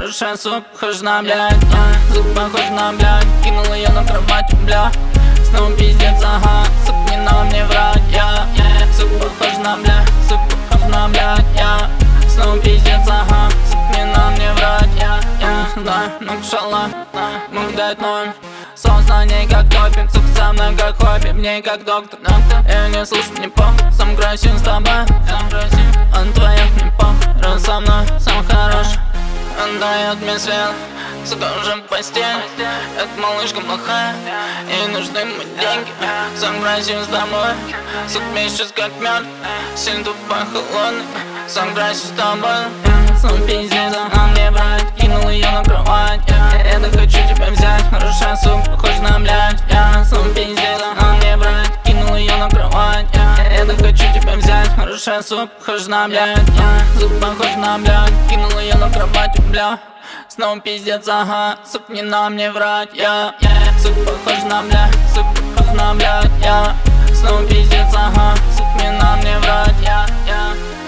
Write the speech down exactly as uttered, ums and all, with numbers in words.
хорошая, суп, похож на, блядь, я. Суп похож на, блядь, кинул ее на кровать, бля. Снова пиздец, ага, суп, не надо мне врать, я. Суп похож на, блядь, суп похож на, блядь, я. Снова пиздец, ага, суп, не надо мне врать, я. Да, ну кшала, мог дать ноль. Сознание как топик, сука со мной как хобби, мне как доктор, я не слушаю, мне похуй, сам красив с тобой, он твоих не похуй, раз со мной сам хороший. Он дает мне свет, сука уже в постель. Эта малышка плохая, ей нужны мои деньги. Сам красив с тобой, сука мне сейчас как мёртв. Сильно тупой, холодный, сам красив с тобой. Снова пиздец, а мне брать, кинул ее на кровать. Я так хочу тебя взять, хорошая, сука, похож на, блядь, я. Снова пиздец, а мне брать, кинул ее на кровать. Я так хочу тебя взять, хорошая, сука, похож на, блядь, я. Сука похож на, блядь, кинул ее на кровать, бля. Снова пиздец, ага, сука, не на мне врать, я. Сука похож на, блядь, сука похож на, блядь, я. Снова пиздец, ага, сука, не на мне врать, я, я.